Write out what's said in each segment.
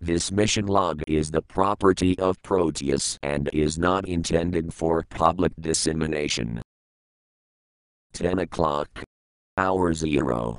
This mission log is the property of Proteus and is not intended for public dissemination. 10 o'clock. Hour 0.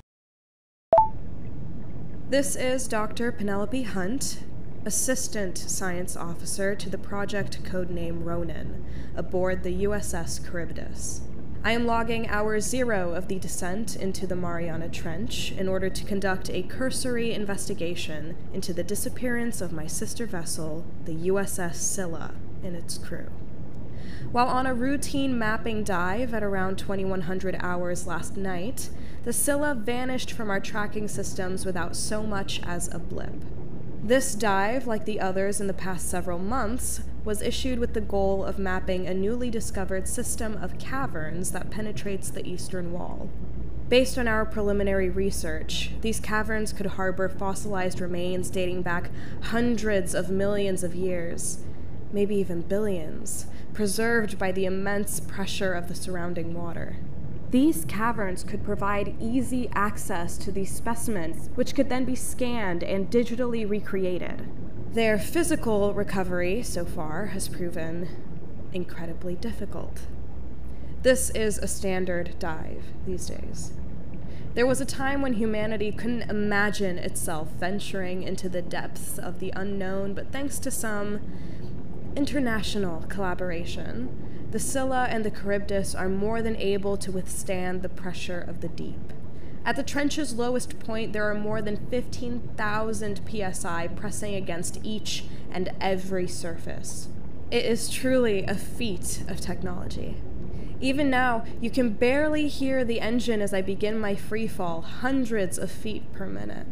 This is Dr. Penelope Hunt, Assistant Science Officer to the project codename Ronin, aboard the USS Charybdis. I am logging hour 0 of the descent into the Mariana Trench in order to conduct a cursory investigation into the disappearance of my sister vessel, the USS Scylla, and its crew. While on a routine mapping dive at around 2100 hours last night, the Scylla vanished from our tracking systems without so much as a blip. This dive, like the others in the past several months, was issued with the goal of mapping a newly discovered system of caverns that penetrates the eastern wall. Based on our preliminary research, these caverns could harbor fossilized remains dating back hundreds of millions of years, maybe even billions, preserved by the immense pressure of the surrounding water. These caverns could provide easy access to these specimens, which could then be scanned and digitally recreated. Their physical recovery, so far, has proven incredibly difficult. This is a standard dive these days. There was a time when humanity couldn't imagine itself venturing into the depths of the unknown, but thanks to some international collaboration, the Scylla and the Charybdis are more than able to withstand the pressure of the deep. At the trench's lowest point, there are more than 15,000 psi pressing against each and every surface. It is truly a feat of technology. Even now, you can barely hear the engine as I begin my freefall, hundreds of feet per minute.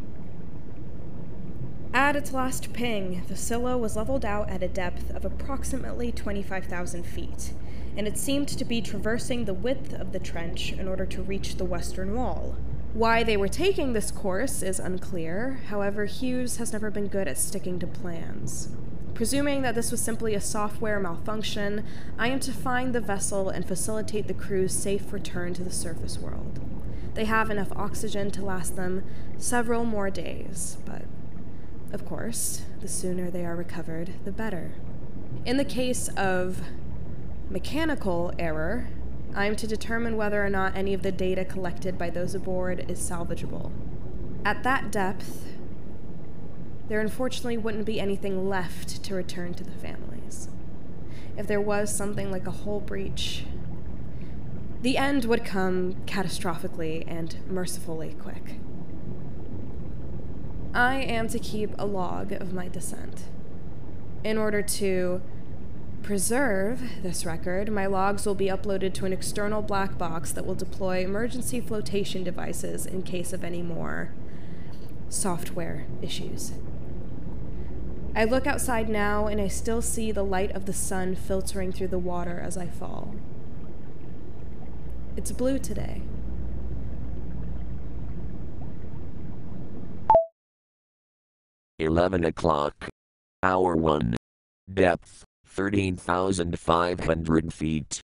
At its last ping, the Scylla was leveled out at a depth of approximately 25,000 feet, and it seemed to be traversing the width of the trench in order to reach the western wall. Why they were taking this course is unclear, however, Hughes has never been good at sticking to plans. Presuming that this was simply a software malfunction, I am to find the vessel and facilitate the crew's safe return to the surface world. They have enough oxygen to last them several more days, but of course, the sooner they are recovered, the better. In the case of mechanical error, I am to determine whether or not any of the data collected by those aboard is salvageable. At that depth, there unfortunately wouldn't be anything left to return to the families. If there was something like a hull breach, the end would come catastrophically and mercifully quick. I am to keep a log of my descent. In order to preserve this record, my logs will be uploaded to an external black box that will deploy emergency flotation devices in case of any more software issues. I look outside now and I still see the light of the sun filtering through the water as I fall. It's blue today. $11 o'clock. Hour 1. Depth 13,500 feet.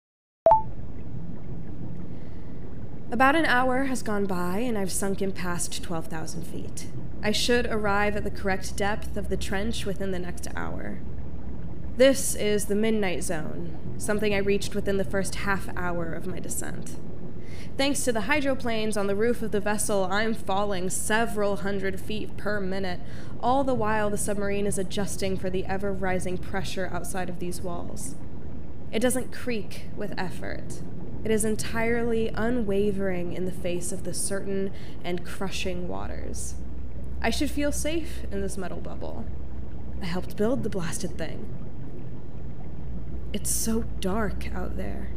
About an hour has gone by and I've sunk in past 12,000 feet. I should arrive at the correct depth of the trench within the next hour. This is the midnight zone, something I reached within the first half hour of my descent. Thanks to the hydroplanes on the roof of the vessel, I'm falling several hundred feet per minute, all the while the submarine is adjusting for the ever-rising pressure outside of these walls. It doesn't creak with effort. It is entirely unwavering in the face of the certain and crushing waters. I should feel safe in this metal bubble. I helped build the blasted thing. It's so dark out there.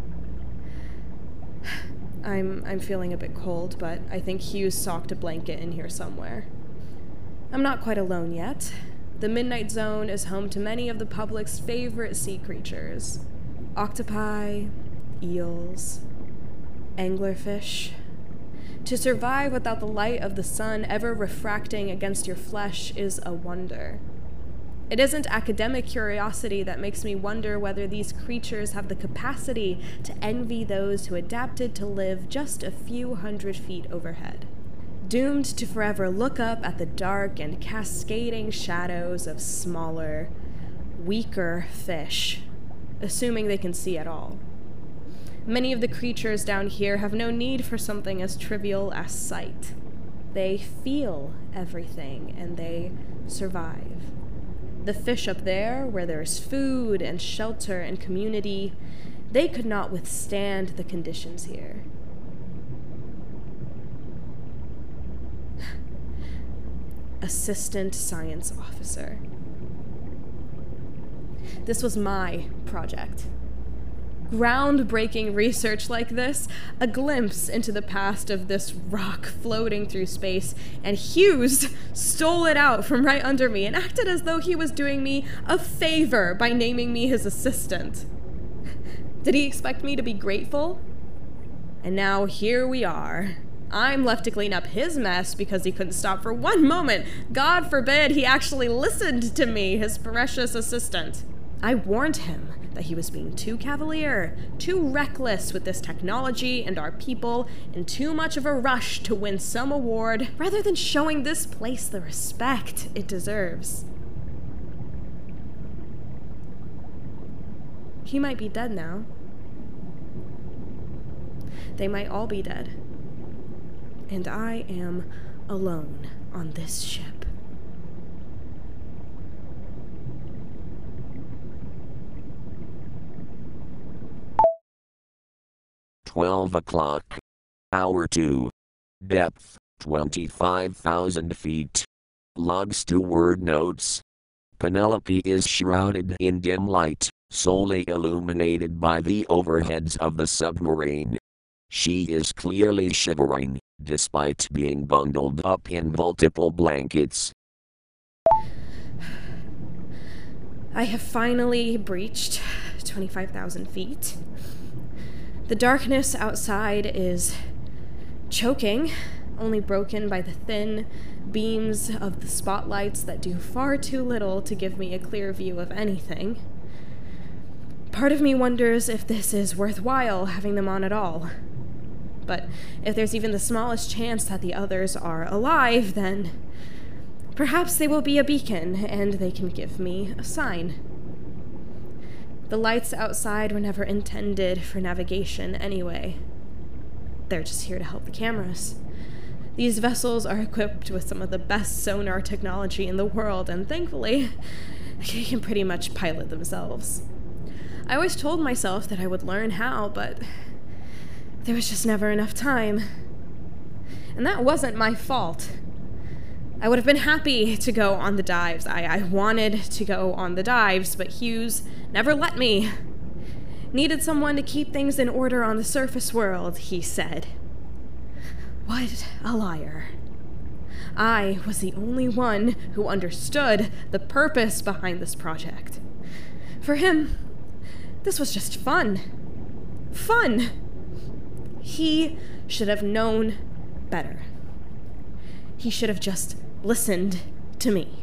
I'm feeling a bit cold, but I think Hughes socked a blanket in here somewhere. I'm not quite alone yet. The Midnight Zone is home to many of the public's favorite sea creatures. Octopi, eels, anglerfish. To survive without the light of the sun ever refracting against your flesh is a wonder. It isn't academic curiosity that makes me wonder whether these creatures have the capacity to envy those who adapted to live just a few hundred feet overhead. doomed to forever look up at the dark and cascading shadows of smaller, weaker fish, assuming they can see at all. Many of the creatures down here have no need for something as trivial as sight. They feel everything, and they survive. The fish up there, where there's food and shelter and community, they could not withstand the conditions here. Assistant Science Officer. This was my project. Groundbreaking research like this, a glimpse into the past of this rock floating through space, and Hughes stole it out from right under me and acted as though he was doing me a favor by naming me his assistant. Did he expect me to be grateful? And now here we are. I'm left to clean up his mess because he couldn't stop for one moment. God forbid he actually listened to me, his precious assistant. I warned him that he was being too cavalier, too reckless with this technology and our people, in too much of a rush to win some award, rather than showing this place the respect it deserves. He might be dead now. They might all be dead. And I am alone on this ship. (12:00), Hour 2. Depth, 25,000 feet. Logs to word notes. Penelope is shrouded in dim light, solely illuminated by the overheads of the submarine. She is clearly shivering, despite being bundled up in multiple blankets. I have finally breached 25,000 feet. The darkness outside is choking, only broken by the thin beams of the spotlights that do far too little to give me a clear view of anything. Part of me wonders if this is worthwhile having them on at all. But if there's even the smallest chance that the others are alive, then perhaps they will be a beacon and they can give me a sign. The lights outside were never intended for navigation anyway. They're just here to help the cameras. These vessels are equipped with some of the best sonar technology in the world, and thankfully, they can pretty much pilot themselves. I always told myself that I would learn how, but there was just never enough time. And that wasn't my fault. I would have been happy to go on the dives. I wanted to go on the dives, but Hughes never let me. Needed someone to keep things in order on the surface world, he said. What a liar. I was the only one who understood the purpose behind this project. For him, this was just fun. Fun! He should have known better. He should have just listened to me.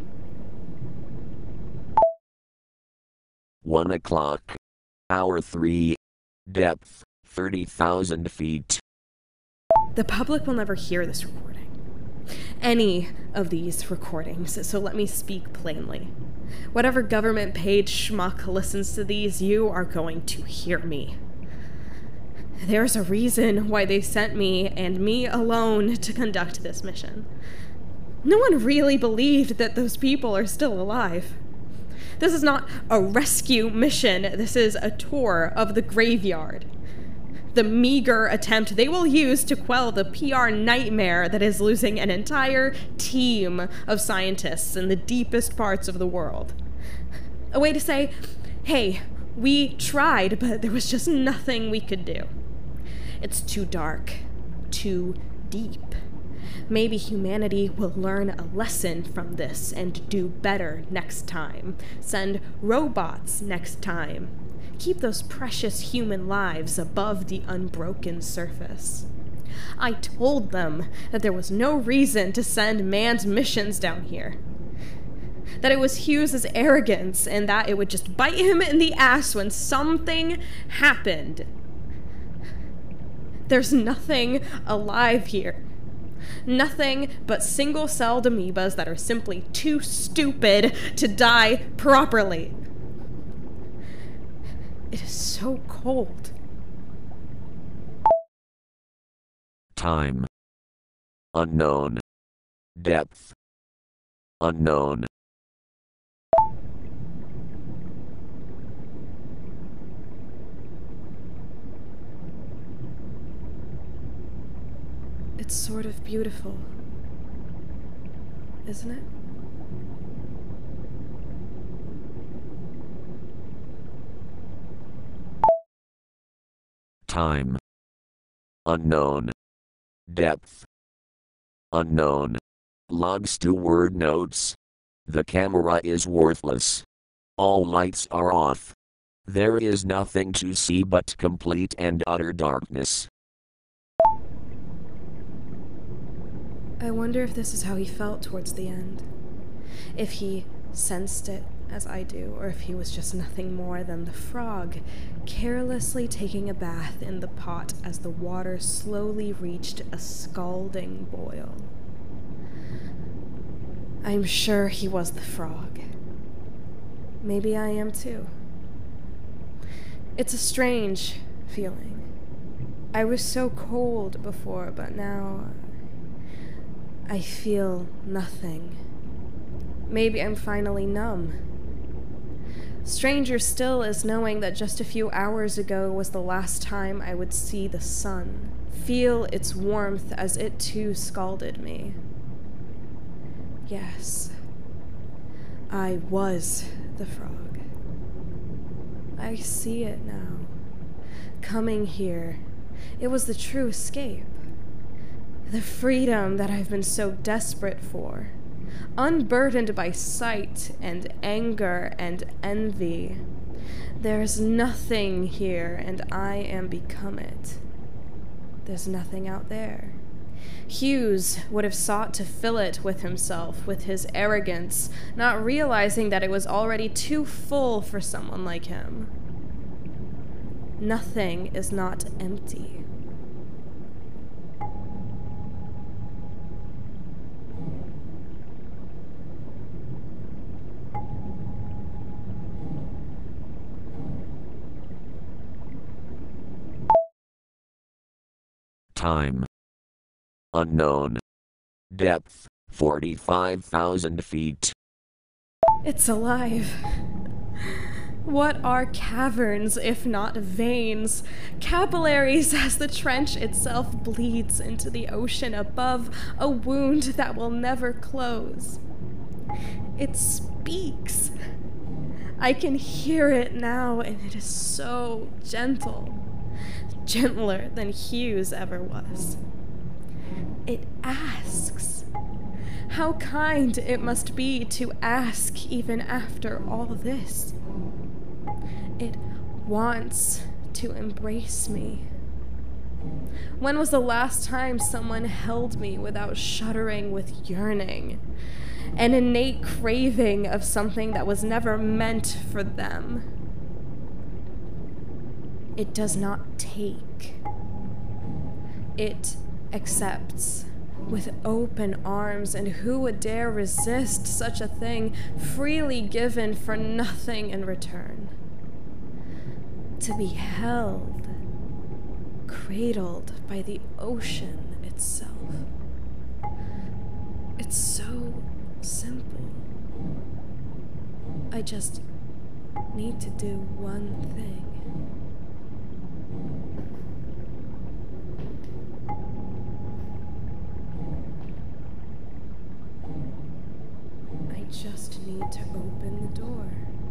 1:00, Hour 3. Depth, 30,000 feet. The public will never hear this recording. Any of these recordings, so let me speak plainly. Whatever government-paid schmuck listens to these, you are going to hear me. There's a reason why they sent me, and me alone, to conduct this mission. No one really believed that those people are still alive. This is not a rescue mission. This is a tour of the graveyard. The meager attempt they will use to quell the PR nightmare that is losing an entire team of scientists in the deepest parts of the world. A way to say, hey, we tried, but there was just nothing we could do. It's too dark, too deep. Maybe humanity will learn a lesson from this and do better next time. Send robots next time. Keep those precious human lives above the unbroken surface. I told them that there was no reason to send manned missions down here. That it was Hughes' arrogance and that it would just bite him in the ass when something happened. There's nothing alive here. Nothing but single-celled amoebas that are simply too stupid to die properly. It is so cold. Time. Unknown. Depth. Unknown. It's sort of beautiful, isn't it? Time. Unknown. Depth. Unknown. Logs to word notes. The camera is worthless. All lights are off. There is nothing to see but complete and utter darkness. I wonder if this is how he felt towards the end. If he sensed it as I do, or if he was just nothing more than the frog, carelessly taking a bath in the pot as the water slowly reached a scalding boil. I'm sure he was the frog. Maybe I am too. It's a strange feeling. I was so cold before, but now I feel nothing. Maybe I'm finally numb. Stranger still is knowing that just a few hours ago was the last time I would see the sun, feel its warmth as it too scalded me. Yes, I was the frog. I see it now. Coming here, it was the true escape. The freedom that I've been so desperate for. Unburdened by sight and anger and envy. There's nothing here, and I am become it. There's nothing out there. Hughes would have sought to fill it with himself, with his arrogance, not realizing that it was already too full for someone like him. Nothing is not empty. Time. Unknown. Depth, 45,000 feet. It's alive. What are caverns if not veins? Capillaries as the trench itself bleeds into the ocean above, a wound that will never close. It speaks. I can hear it now, and it is so gentle. Gentler than Hughes ever was. It asks. How kind it must be to ask even after all this. It wants to embrace me. When was the last time someone held me without shuddering with yearning? An innate craving of something that was never meant for them. It does not take. It accepts with open arms, and who would dare resist such a thing freely given for nothing in return? To be held, cradled by the ocean itself. It's so simple. I just need to do one thing. I just need to open the door.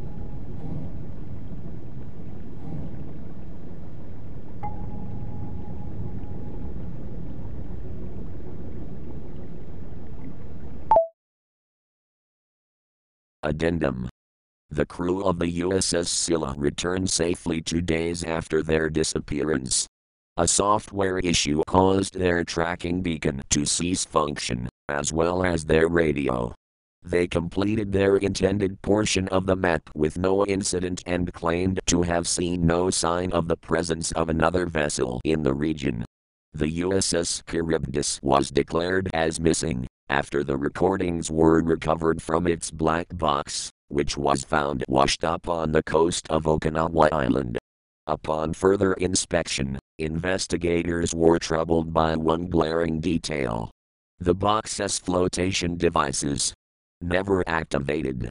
Addendum. The crew of the USS Scylla returned safely 2 days after their disappearance. A software issue caused their tracking beacon to cease function, as well as their radio. They completed their intended portion of the map with no incident and claimed to have seen no sign of the presence of another vessel in the region. The USS Charybdis was declared as missing after the recordings were recovered from its black box, which was found washed up on the coast of Okinawa Island. Upon further inspection, investigators were troubled by one glaring detail. The box's flotation devices never activated.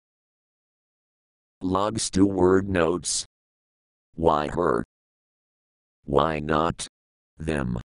Log Steward notes. Why her? Why not them?